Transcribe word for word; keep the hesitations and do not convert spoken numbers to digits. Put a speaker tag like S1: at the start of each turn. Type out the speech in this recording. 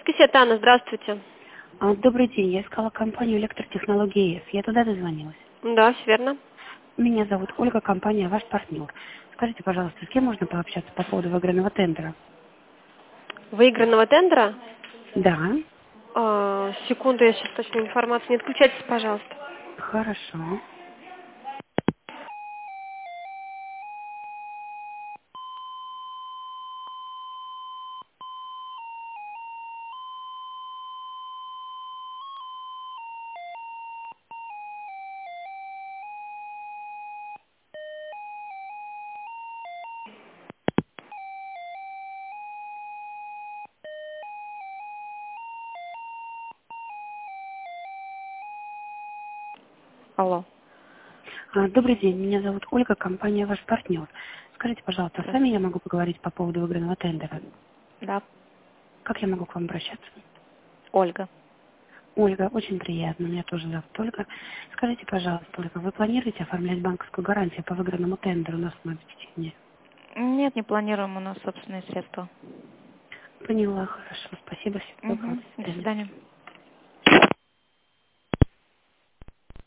S1: кассета, Анна, здравствуйте.
S2: А, Добрый день, я искала компанию электротехнологии С. Я туда дозвонилась.
S1: Да, все верно.
S2: Меня зовут Ольга, компания ваш партнер. Скажите, пожалуйста, с кем можно пообщаться по поводу выигранного тендера?
S1: Выигранного тендера?
S2: Да,
S1: А, секунду, я сейчас точную информацию. Не отключайтесь, пожалуйста.
S2: хорошо.
S1: Алло.
S2: А, Добрый день, меня зовут Ольга, компания ваш партнер. Скажите, пожалуйста, с вами я могу поговорить по поводу выигранного тендера?
S1: Да,
S2: Как я могу к вам обращаться?
S1: Ольга.
S2: Ольга, очень приятно, меня тоже зовут Ольга. Скажите, пожалуйста, Ольга, вы планируете оформлять банковскую гарантию по выигранному тендеру на сумму обеспечения?
S3: Нет, не планируем, у нас собственные средства.
S2: Поняла, хорошо, спасибо, всего доброго,
S3: Угу.
S2: до
S3: До
S2: свидания.
S3: свидания.